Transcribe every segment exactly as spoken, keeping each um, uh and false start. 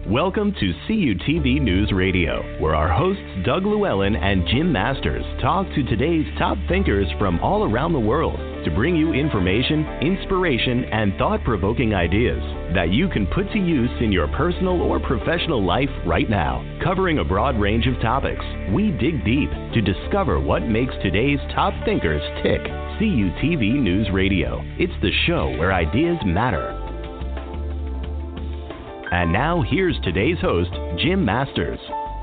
Welcome to C U T V News Radio, where our hosts Doug Llewellyn and Jim Masters talk to today's top thinkers from all around the world to bring you information, inspiration, and thought-provoking ideas that you can put to use in your personal or professional life right now. Covering a broad range of topics, we dig deep to discover what makes today's top thinkers tick. C U T V News Radio. It's the show where ideas matter. And now, here's today's host, Jim Masters.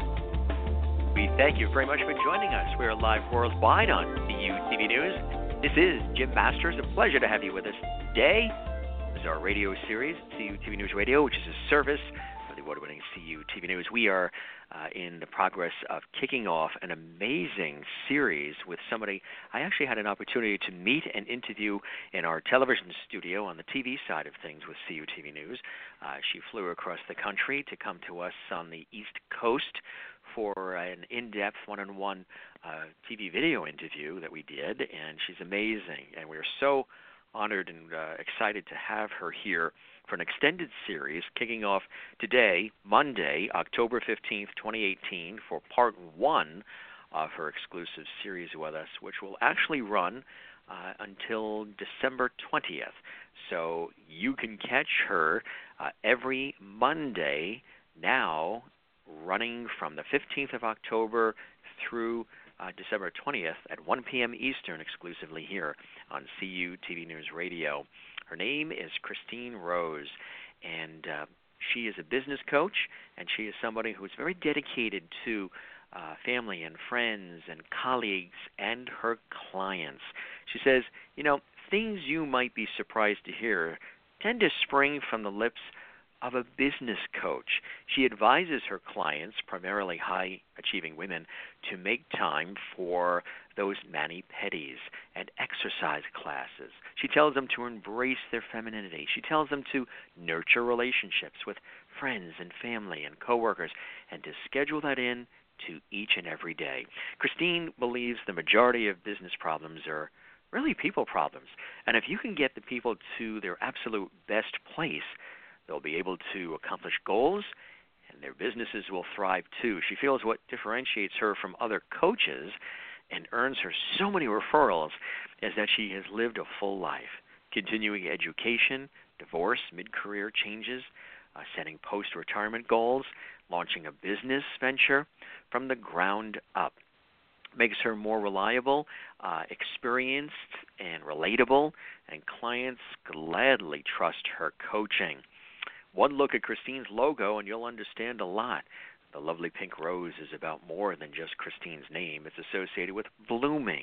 We thank you very much for joining us. We are live worldwide on C U T V News. This is Jim Masters. A pleasure to have you with us today. This is our radio series, C U T V News Radio, which is a service of the award-winning C U T V News. We are uh, in the progress of kicking off an amazing series with somebody I actually had an opportunity to meet and interview in our television studio on the T V side of things with C U T V News. Uh, she flew across the country to come to us on the East Coast for an in-depth one-on-one uh, T V video interview that we did, and she's amazing. And we're so honored and uh, excited to have her here for an extended series kicking off today, Monday, October fifteenth, twenty eighteen, for part one of her exclusive series with us, which will actually run uh, until December twentieth. So you can catch her uh, every Monday now, running from the fifteenth of October through uh, December twentieth at one p.m. Eastern, exclusively here on C U T V News Radio. Her name is Christine Rose, and uh, she is a business coach, and she is somebody who is very dedicated to uh, family and friends and colleagues and her clients. She says, you know, things you might be surprised to hear tend to spring from the lips of a business coach. She advises her clients, primarily high-achieving women, to make time for those mani-pedis and exercise classes. She tells them to embrace their femininity. She tells them to nurture relationships with friends and family and coworkers and to schedule that in to each and every day. Christine believes the majority of business problems are really people problems. And if you can get the people to their absolute best place, they'll be able to accomplish goals, and their businesses will thrive too. She feels what differentiates her from other coaches and earns her so many referrals is that she has lived a full life, continuing education, divorce, mid-career changes, uh, setting post-retirement goals, launching a business venture from the ground up. Makes her more reliable, uh, experienced, and relatable, and clients gladly trust her coaching. One look at Christine's logo and you'll understand a lot. The lovely pink rose is about more than just Christine's name. It's associated with blooming.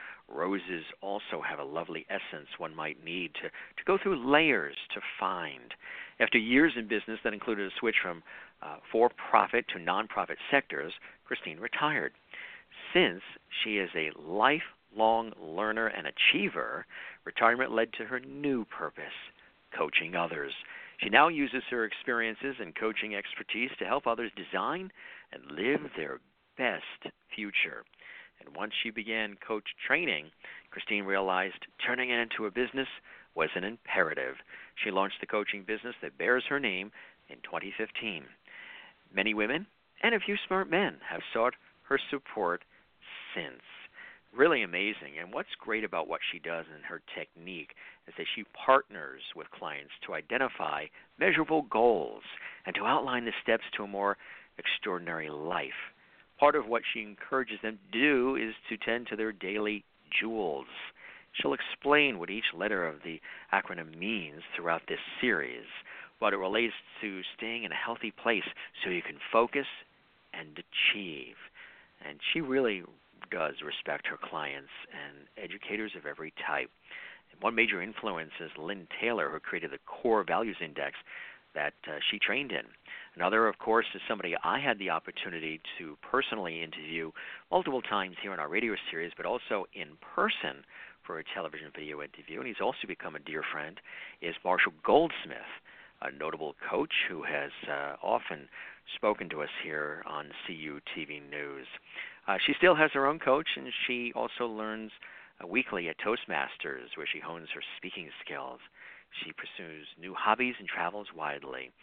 Roses also have a lovely essence one might need to, to go through layers to find. After years in business that included a switch from uh, for-profit to non-profit sectors, Christine retired. Since she is a lifelong learner and achiever, retirement led to her new purpose, coaching others. She now uses her experiences and coaching expertise to help others design and live their best future. And once she began coach training, Christine realized turning it into a business was an imperative. She launched the coaching business that bears her name in twenty fifteen. Many women and a few smart men have sought her support since. Really amazing. And what's great about what she does and her technique is that she partners with clients to identify measurable goals and to outline the steps to a more extraordinary life. Part of what she encourages them to do is to tend to their daily jewels. She'll explain what each letter of the acronym means throughout this series, but it relates to staying in a healthy place so you can focus and achieve. And she really does respect her clients and educators of every type. And one major influence is Lynn Taylor, who created the Core Values Index that uh, she trained in. Another, of course, is somebody I had the opportunity to personally interview multiple times here in our radio series, but also in person for a television video interview, and he's also become a dear friend, is Marshall Goldsmith, a notable coach who has uh, often spoken to us here on C U T V News. Uh, she still has her own coach, and she also learns uh, weekly at Toastmasters, where she hones her speaking skills. She pursues new hobbies and travels widely.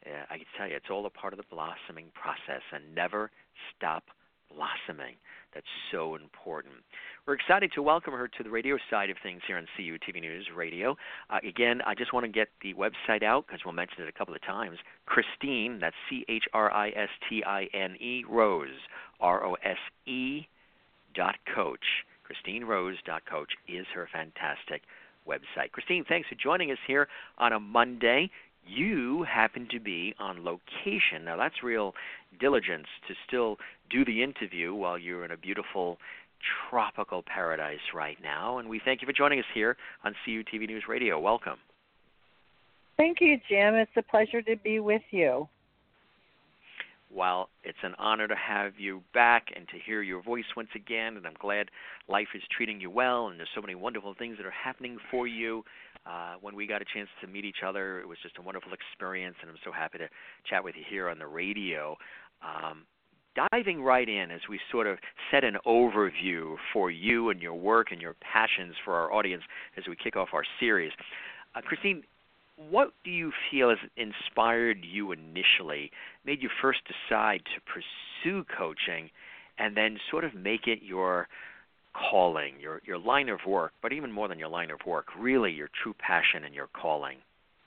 uh, I can tell you, it's all a part of the blossoming process, and never stop blossoming. That's so important. We're excited to welcome her to the radio side of things here on C U T V News Radio. Uh, again, I just want to get the website out because we'll mention it a couple of times. Christine, that's C H R I S T I N E, Rose, R O S E dot coach. Christine Rose dot coach is her fantastic website. Christine, thanks for joining us here on a Monday. You happen to be on location. Now, that's real diligence to still do the interview while you're in a beautiful tropical paradise right now. And we thank you for joining us here on C U T V News Radio. Welcome. Thank you, Jim. It's a pleasure to be with you. Well, it's an honor to have you back and to hear your voice once again, and I'm glad life is treating you well, and there's so many wonderful things that are happening for you. Uh, when we got a chance to meet each other, it was just a wonderful experience, and I'm so happy to chat with you here on the radio. Um, diving right in as we sort of set an overview for you and your work and your passions for our audience as we kick off our series. Uh, Christine, what do you feel has inspired you initially, made you first decide to pursue coaching and then sort of make it your calling, your your line of work, but even more than your line of work, really your true passion and your calling?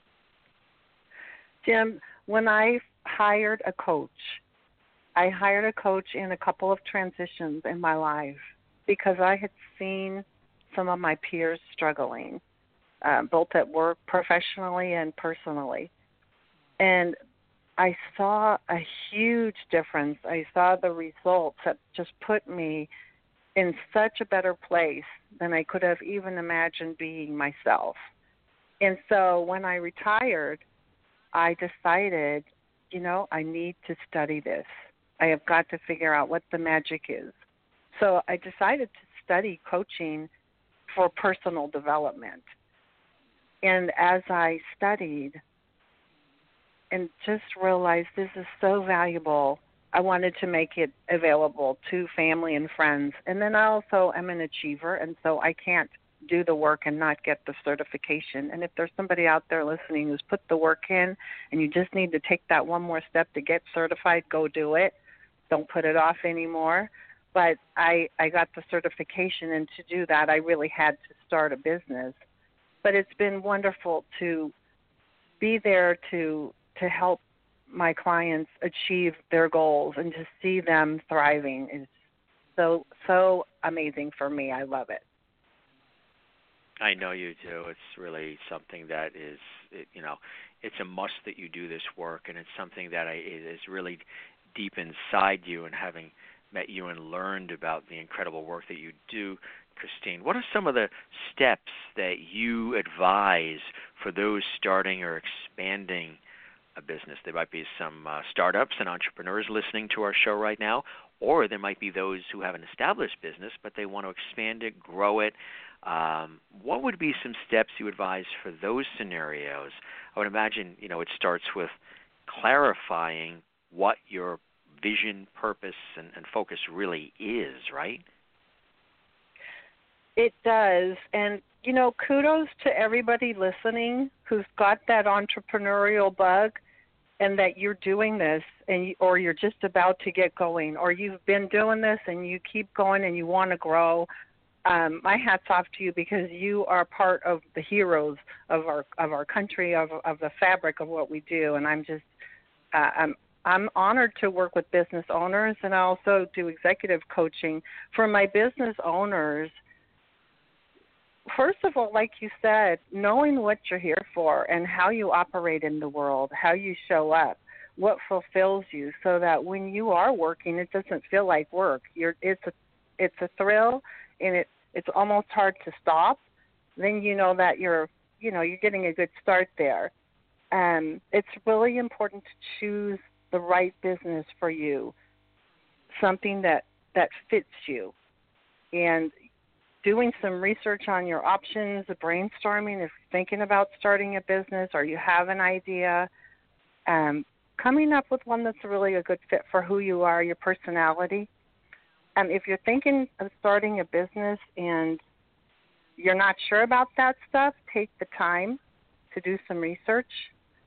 Jim, when I hired a coach, I hired a coach in a couple of transitions in my life because I had seen some of my peers struggling, uh, both at work, professionally, and personally. And I saw a huge difference. I saw the results that just put me in such a better place than I could have even imagined being myself. And so when I retired, I decided, you know, I need to study this. I have got to figure out what the magic is. So I decided to study coaching for personal development. And as I studied and just realized this is so valuable, I wanted to make it available to family and friends. And then I also am an achiever, and so I can't do the work and not get the certification. And if there's somebody out there listening who's put the work in and you just need to take that one more step to get certified, go do it. Don't put it off anymore. But I, I got the certification, and to do that, I really had to start a business. But it's been wonderful to be there to to help my clients achieve their goals and to see them thriving is so, so amazing for me. I love it. I know you do. It's really something that is, it, you know, it's a must that you do this work, and it's something that I, is really deep inside you. And having met you and learned about the incredible work that you do, Christine, what are some of the steps that you advise for those starting or expanding a business? There might be some uh, startups and entrepreneurs listening to our show right now, or there might be those who have an established business, but they want to expand it, grow it. Um, what would be some steps you advise for those scenarios? I would imagine, you know, it starts with clarifying what your vision, purpose, and, and focus really is, right? It does. And, you know, kudos to everybody listening who's got that entrepreneurial bug and that you're doing this, and you, or you're just about to get going, or you've been doing this and you keep going and you want to grow. Um, my hat's off to you because you are part of the heroes of our of our country, of of the fabric of what we do. And I'm just uh, I'm I'm honored to work with business owners, and I also do executive coaching for my business owners. First of all, like you said, knowing what you're here for and how you operate in the world, how you show up, what fulfills you, so that when you are working, it doesn't feel like work. You're, it's a, it's a thrill, and it, it's almost hard to stop. Then you know that you're, you know, you're getting a good start there. Um, it's really important to choose the right business for you, something that, that fits you, and doing some research on your options, brainstorming if you're thinking about starting a business or you have an idea, um, coming up with one that's really a good fit for who you are, your personality. Um, if you're thinking of starting a business and you're not sure about that stuff, take the time to do some research.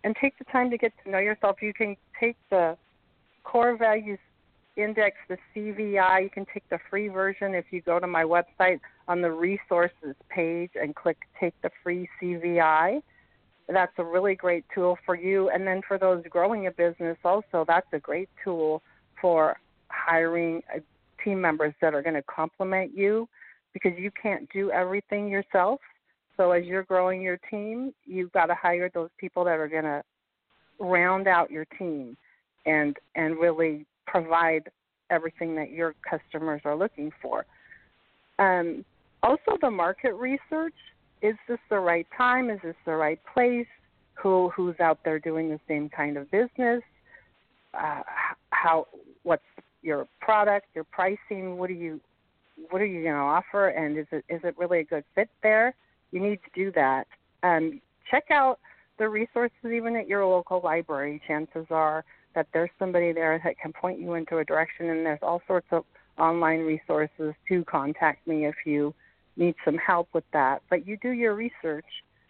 and take the time to get to know yourself. You can take the Core Values Index, the C V I. You can take the free version if you go to my website on the resources page and click Take the Free C V I. That's a really great tool for you. And then for those growing a business also, that's a great tool for hiring team members that are going to complement you, because you can't do everything yourself. So as you're growing your team, you've got to hire those people that are going to round out your team and and really provide everything that your customers are looking for. Um, also, the market research. Is this the right time? Is this the right place? Who who's out there doing the same kind of business? Uh, how what's your product, your pricing? What are you what are you going to offer? And is it is it really a good fit there? You need to do that. Um, check out the resources even at your local library. Chances are that there's somebody there that can point you into a direction, and there's all sorts of online resources to contact me if you need some help with that. But you do your research.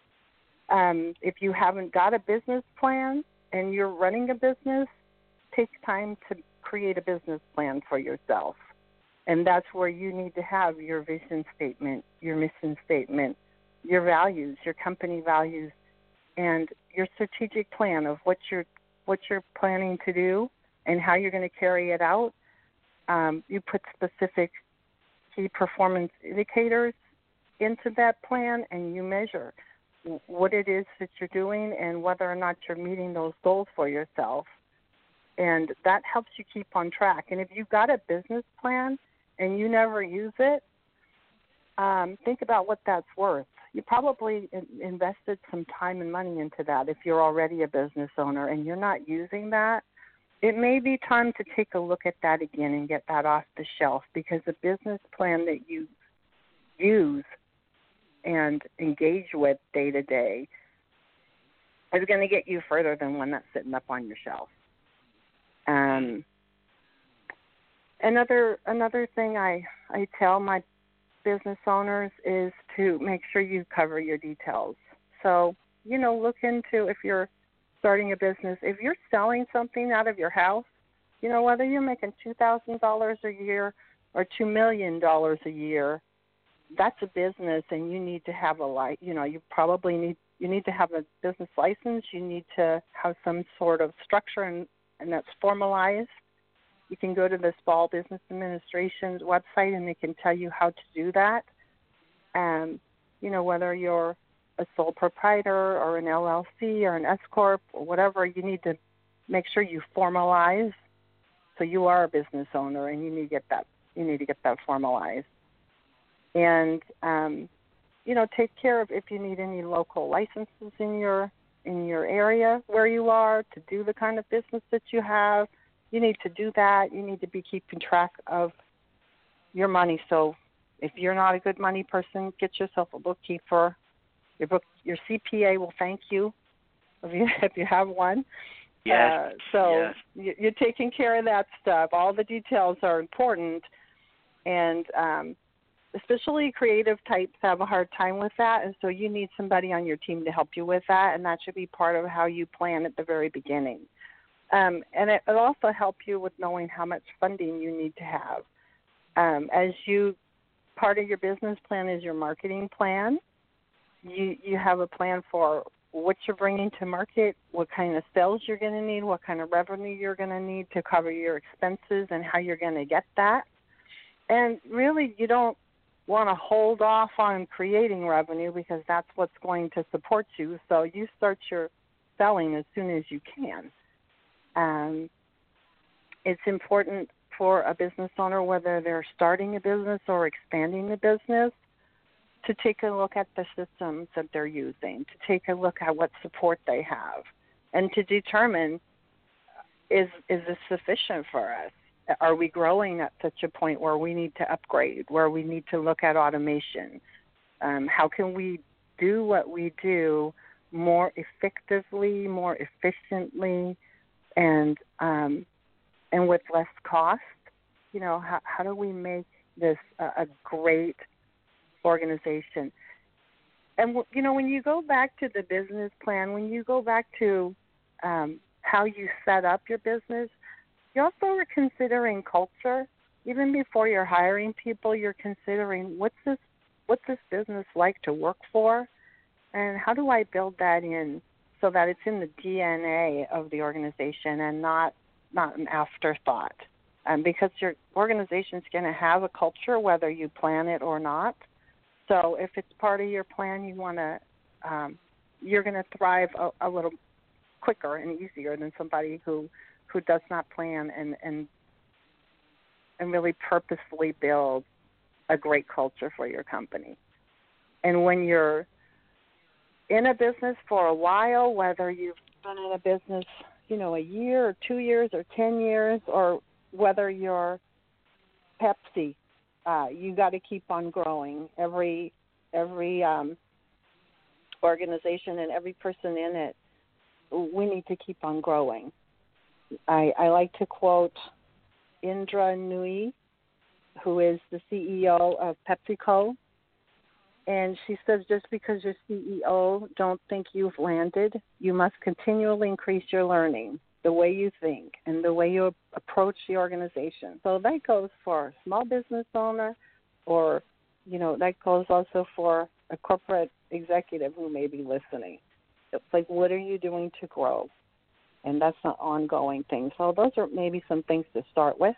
Um, if you haven't got a business plan and you're running a business, take time to create a business plan for yourself. And that's where you need to have your vision statement, your mission statement, your values, your company values, and your strategic plan of what you're what you're planning to do and how you're going to carry it out. Um, you put specific key performance indicators into that plan, and you measure what it is that you're doing and whether or not you're meeting those goals for yourself. And that helps you keep on track. And if you've got a business plan and you never use it, um, think about what that's worth. You probably in- invested some time and money into that if you're already a business owner and you're not using that. It may be time to take a look at that again and get that off the shelf, because the business plan that you use and engage with day to day is going to get you further than one that's sitting up on your shelf. Um, another another thing I, I tell my business owners is to make sure you cover your details. So, you know, look into if you're starting a business, if you're selling something out of your house, you know, whether you're making two thousand dollars a year or two million dollars a year, that's a business, and you need to have a li- you know, you probably need you need to have a business license. You need to have some sort of structure, and, and that's formalized. You can go to the Small Business Administration's website, and they can tell you how to do that. Um, you know, whether you're a sole proprietor or an L L C or an S corp or whatever, you need to make sure you formalize. So you are a business owner, and you need to get that. You need to get that formalized. And um, you know, take care of if you need any local licenses in your in your area where you are to do the kind of business that you have. You need to do that. You need to be keeping track of your money. So if you're not a good money person, get yourself a bookkeeper. Your book, your C P A will thank you if you, if you have one. Yes. Uh, so yes. you're taking care of that stuff. All the details are important, and um, especially creative types have a hard time with that, and so you need somebody on your team to help you with that, and that should be part of how you plan at the very beginning. Um, and it will also help you with knowing how much funding you need to have. Um, as you, part of your business plan is your marketing plan. You you have a plan for what you're bringing to market, what kind of sales you're going to need, what kind of revenue you're going to need to cover your expenses, and how you're going to get that. And really, you don't want to hold off on creating revenue, because that's what's going to support you. So you start your selling as soon as you can. Um, it's important for a business owner, whether they're starting a business or expanding the business, to take a look at the systems that they're using, to take a look at what support they have, and to determine, is is this sufficient for us? Are we growing at such a point where we need to upgrade, where we need to look at automation? Um, how can we do what we do more effectively, more efficiently, and um, and with less cost? You know, how, how do we make this a, a great organization? And, you know, when you go back to the business plan, when you go back to um, how you set up your business, you also are considering culture. Even before you're hiring people, you're considering what's this what's this business like to work for, and how do I build that in so that it's in the D N A of the organization and not not an afterthought. Um, because your organization's going to have a culture whether you plan it or not. So if it's part of your plan, you want to um, you're going to thrive a, a little quicker and easier than somebody who who does not plan and and and really purposefully build a great culture for your company. And when you're in a business for a while, whether you've been in a business, you know, a year or two years or ten years, or whether you're Pepsi, uh, you got to keep on growing. Every every um, organization and every person in it, we need to keep on growing. I, I like to quote Indra Nooyi, who is the C E O of PepsiCo, and she says, just because you're C E O, don't think you've landed. You must continually increase your learning, the way you think, and the way you approach the organization. So that goes for a small business owner, or, you know, that goes also for a corporate executive who may be listening. It's like, what are you doing to grow? And that's an ongoing thing. So those are maybe some things to start with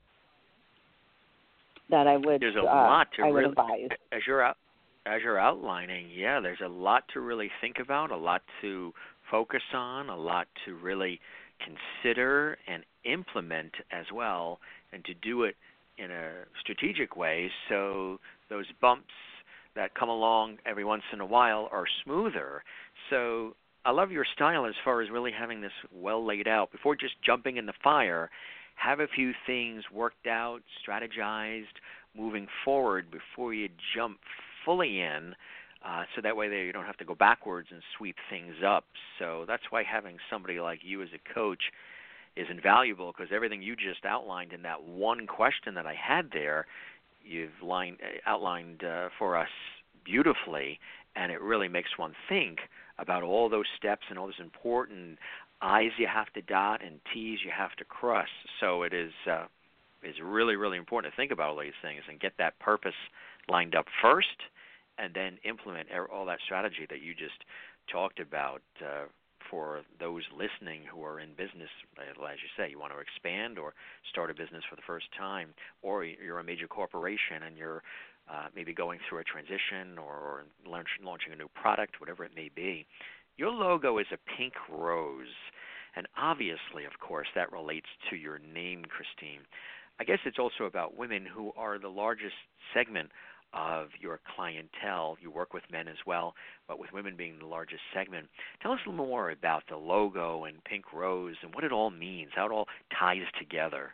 that I would, there's a uh, lot to I would really, advise. As you're out, as you're outlining, yeah, there's a lot to really think about, a lot to focus on, a lot to really consider and implement as well, and to do it in a strategic way so those bumps that come along every once in a while are smoother. So I love your style as far as really having this well laid out. Before just jumping in the fire, have a few things worked out, strategized, moving forward before you jump fully in, uh, so that way there you don't have to go backwards and sweep things up. So that's why having somebody like you as a coach is invaluable, because everything you just outlined in that one question that I had there, you've lined, outlined uh, for us beautifully, and it really makes one think about all those steps and all those important I's you have to dot and T's you have to cross. So it is uh, is really, really important to think about all these things and get that purpose lined up first, and then implement all that strategy that you just talked about uh, for those listening who are in business. As you say, you want to expand or start a business for the first time, or you're a major corporation and you're uh, maybe going through a transition or launch, launching a new product, whatever it may be. Your logo is a pink rose, and obviously, of course, that relates to your name, Christine. I guess it's also about women who are the largest segment of your clientele. You work with men as well, but with women being the largest segment. Tell us a little more about the logo and pink rose and what it all means, how it all ties together.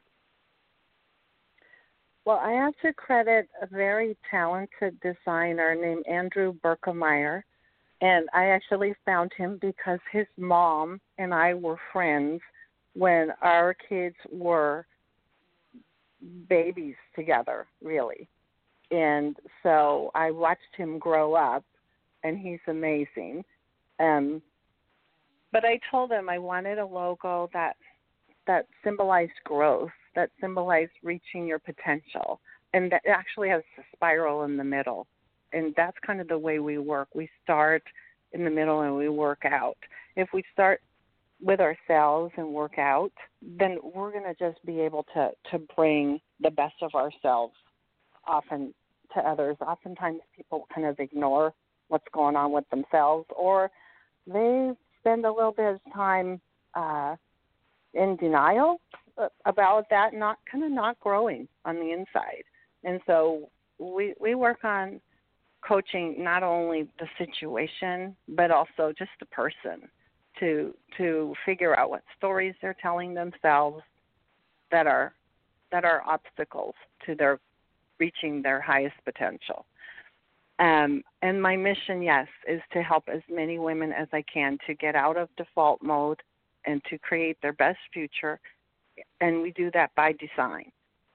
Well, I have to credit a very talented designer named Andrew Berkemeyer, and I actually found him because his mom and I were friends when our kids were babies together, really. And so I watched him grow up, and he's amazing. Um, but I told him I wanted a logo that that symbolized growth, that symbolized reaching your potential, and that actually has a spiral in the middle. And that's kind of the way we work. We start in the middle and we work out. If we start with ourselves and work out, then we're going to just be able to, to bring the best of ourselves often to others. Oftentimes people kind of ignore what's going on with themselves, or they spend a little bit of time uh, in denial about that, not kind of not growing on the inside. And so we we work on coaching not only the situation, but also just the person to to figure out what stories they're telling themselves that are that are obstacles to their reaching their highest potential. Um, and my mission, yes, is to help as many women as I can to get out of default mode and to create their best future. And we do that by design.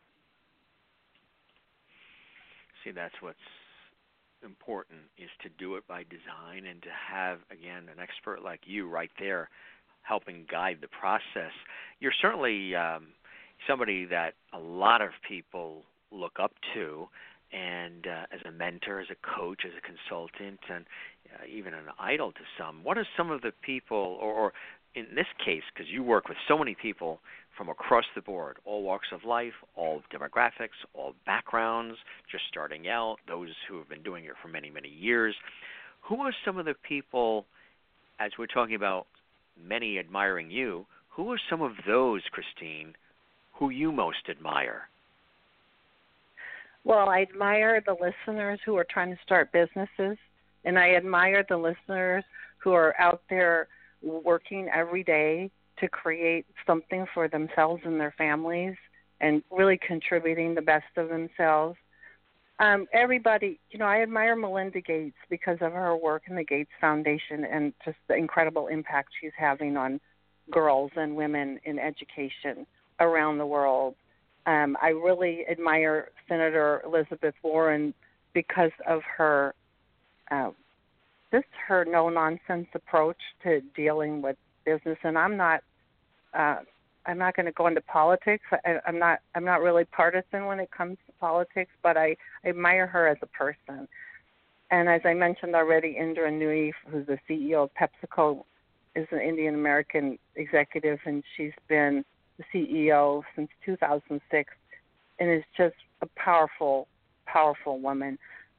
See, that's what's important, is to do it by design and to have, again, an expert like you right there helping guide the process. You're certainly um, somebody that a lot of people look up to, and uh, as a mentor, as a coach, as a consultant, and uh, even an idol to some. What are some of the people, or, or in this case, because you work with so many people from across the board, all walks of life, all demographics, all backgrounds, just starting out, those who have been doing it for many, many years. Who are some of the people, as we're talking about many admiring you, who are some of those, Christine, who you most admire? Well, I admire the listeners who are trying to start businesses, and I admire the listeners who are out there working every day to create something for themselves and their families and really contributing the best of themselves. Um, everybody, you know, I admire Melinda Gates because of her work in the Gates Foundation and just the incredible impact she's having on girls and women in education around the world. Um, I really admire Senator Elizabeth Warren because of her, uh, just her no-nonsense approach to dealing with business. And I'm not, uh, I'm not going to go into politics. I, I'm not, I'm not really partisan when it comes to politics, but I, I admire her as a person. And as I mentioned already, Indra Nooyi, who's the C E O of PepsiCo, is an Indian American executive, and she's been the C E O since two thousand six, and is just a powerful, powerful woman.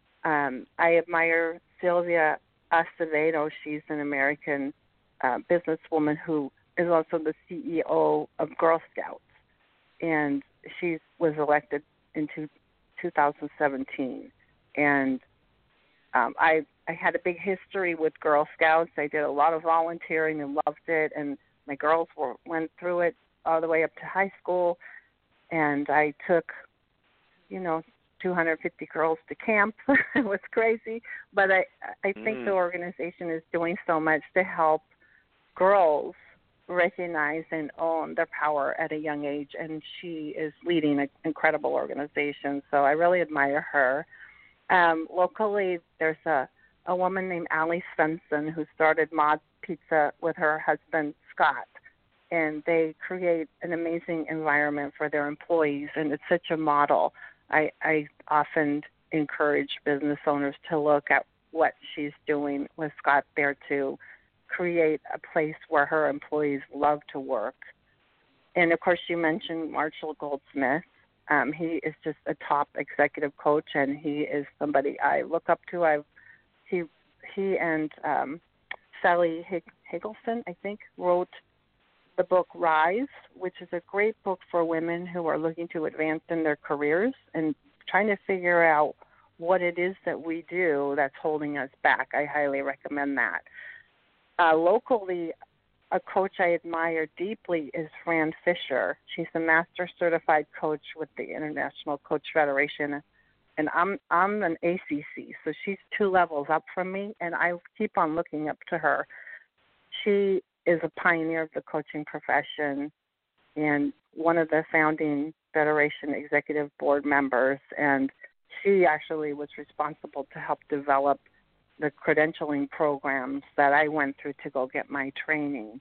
Um, I admire Sylvia Acevedo. She's an American uh, businesswoman who is also the C E O of Girl Scouts, and she was elected in two, two thousand seventeen. And um, I I had a big history with Girl Scouts. I did a lot of volunteering and loved it, and my girls were, went through it all the way up to high school, and I took, you know, two hundred fifty girls to camp. It was crazy, but I I think mm. the organization is doing so much to help girls recognize and own their power at a young age, and she is leading an incredible organization, so I really admire her. Um, locally, there's a, a woman named Allie Svensson who started Mod Pizza with her husband, Scott, and they create an amazing environment for their employees, and it's such a model. I, I often encourage business owners to look at what she's doing with Scott there to create a place where her employees love to work. And, of course, you mentioned Marshall Goldsmith. Um, he is just a top executive coach, and he is somebody I look up to. I've he he and um, Sally Higelson, I think, wrote the book Rise, which is a great book for women who are looking to advance in their careers and trying to figure out what it is that we do that's holding us back. I highly recommend that. Uh, locally, a coach I admire deeply is Fran Fisher. She's a master certified coach with the International Coach Federation, and I'm I'm an A C C, so she's two levels up from me, and I keep on looking up to her. She is a pioneer of the coaching profession and one of the founding Federation executive board members, and she actually was responsible to help develop the credentialing programs that I went through to go get my training.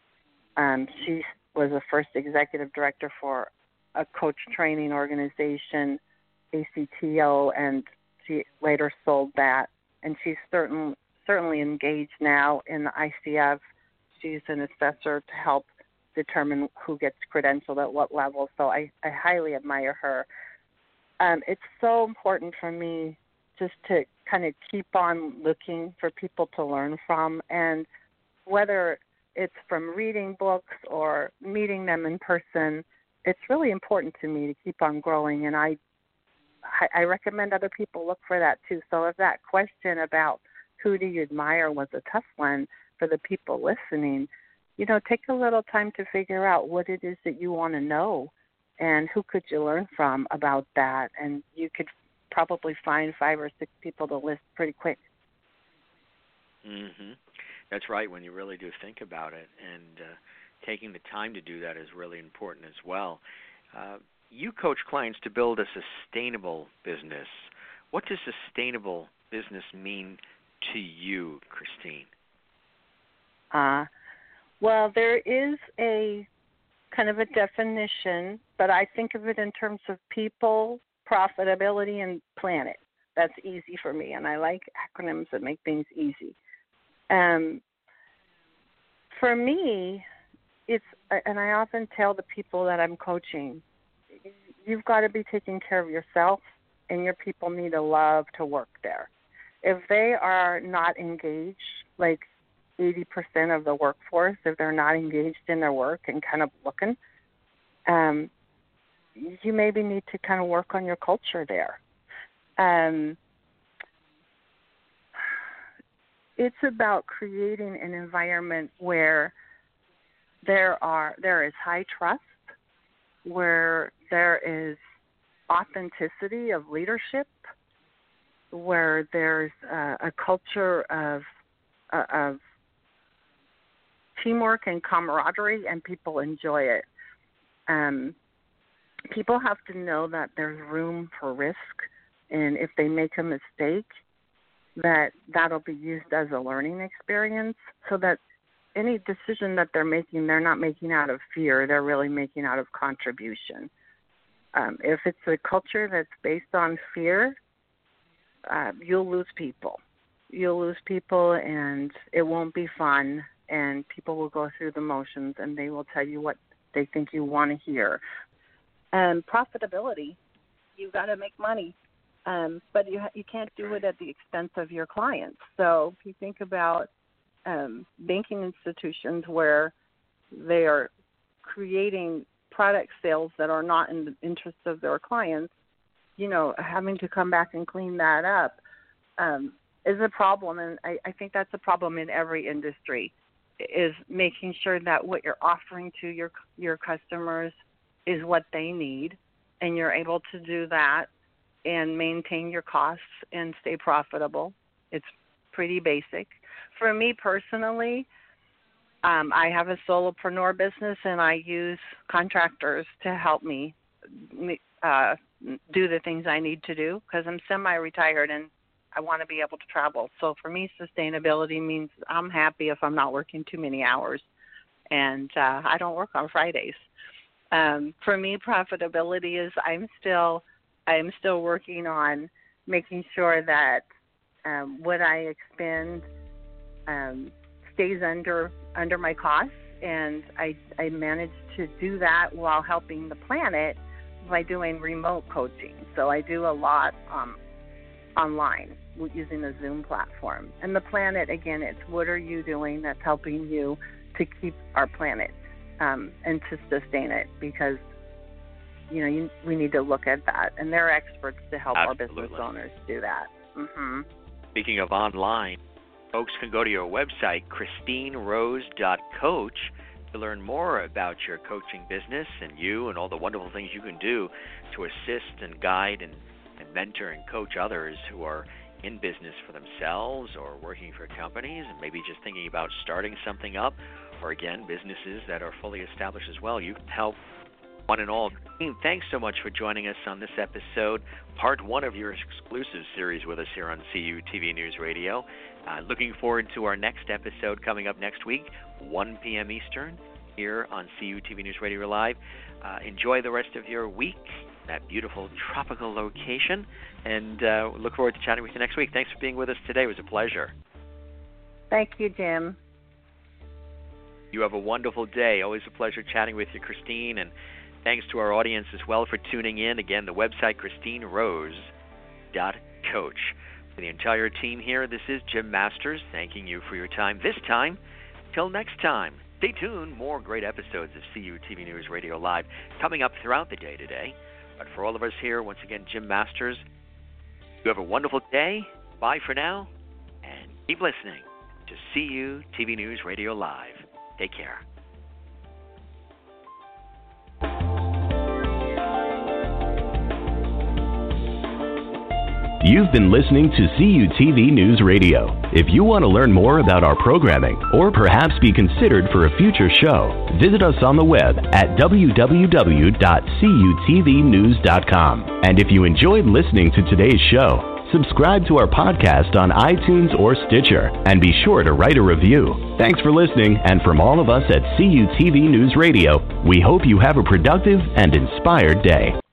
Um, she was the first executive director for a coach training organization, A C T O, and she later sold that. And she's certain, certainly engaged now in the I C F. She's an assessor to help determine who gets credentialed at what level. So I, I highly admire her. Um, it's so important for me just to kind of keep on looking for people to learn from, and whether it's from reading books or meeting them in person, it's really important to me to keep on growing, and I I recommend other people look for that too. So if that question about who do you admire was a tough one for the people listening, you know, take a little time to figure out what it is that you want to know and who could you learn from about that, and you could probably find five or six people to list pretty quick. Mm-hmm. That's right, when you really do think about it, and uh, taking the time to do that is really important as well. Uh, you coach clients to build a sustainable business. What does sustainable business mean to you, Christine? Uh, Well, there is a kind of a definition, but I think of it in terms of people, profitability, and planet. That's easy for me, and I like acronyms that make things easy. Um, for me, it's, and I often tell the people that I'm coaching, you've got to be taking care of yourself, and your people need to love to work there. If they are not engaged, like eighty percent of the workforce, if they're not engaged in their work and kind of looking, um, you maybe need to kind of work on your culture there. Um, it's about creating an environment where there are there is high trust, where there is authenticity of leadership, where there's uh, a culture of uh, of teamwork and camaraderie, and people enjoy it. Um, people have to know that there's room for risk, and if they make a mistake, that that'll be used as a learning experience, so that any decision that they're making, they're not making out of fear, they're really making out of contribution. Um, if it's a culture that's based on fear, uh, you'll lose people. You'll lose people, and it won't be fun, and people will go through the motions, and they will tell you what they think you want to hear. And profitability, you've got to make money, um, but you ha- you can't do it at the expense of your clients. So if you think about um, banking institutions where they are creating product sales that are not in the interest of their clients, you know, having to come back and clean that up um, is a problem. And I, I think that's a problem in every industry, is making sure that what you're offering to your your customers is what they need, and you're able to do that and maintain your costs and stay profitable. It's pretty basic. For me personally, um, I have a solopreneur business, and I use contractors to help me uh, do the things I need to do, because I'm semi-retired and I want to be able to travel. So for me, sustainability means I'm happy if I'm not working too many hours, and uh, I don't work on Fridays. Um, for me, profitability is I'm still I'm still working on making sure that um, what I expend um, stays under under my costs, and I I manage to do that while helping the planet by doing remote coaching. So I do a lot um, online using the Zoom platform. And the planet, again, it's what are you doing that's helping you to keep our planet um, and to sustain it, because, you know, you, we need to look at that. And there are experts to help Absolutely. our business owners do that. Mm-hmm. Speaking of online, folks can go to your website, Christine Rose dot coach, to learn more about your coaching business and you and all the wonderful things you can do to assist and guide and, and mentor and coach others who are in business for themselves or working for companies and maybe just thinking about starting something up, or again, businesses that are fully established as well. You can help one and all. Thanks so much for joining us on this episode, part one of your exclusive series with us here on C U T V News Radio. Uh, looking forward to our next episode coming up next week, one p.m. Eastern, here on C U T V News Radio Live. Uh, enjoy the rest of your week, that beautiful tropical location, and uh, look forward to chatting with you next week. Thanks for being with us today. It was a pleasure. Thank you, Jim. You have a wonderful day. Always a pleasure chatting with you, Christine, and thanks to our audience as well for tuning in. Again, the website, Christine Rose dot coach. For the entire team here, this is Jim Masters, thanking you for your time this time. Till next time, stay tuned. More great episodes of C U T V News Radio Live coming up throughout the day today. But for all of us here, once again, Jim Masters, you have a wonderful day. Bye for now, and keep listening to C U T V News Radio Live. Take care. You've been listening to C U T V News Radio. If you want to learn more about our programming or perhaps be considered for a future show, visit us on the web at w w w dot c u t v news dot com. And if you enjoyed listening to today's show, Subscribe to our podcast on iTunes or Stitcher, and be sure to write a review. Thanks for listening, and from all of us at C U T V News Radio, we hope you have a productive and inspired day.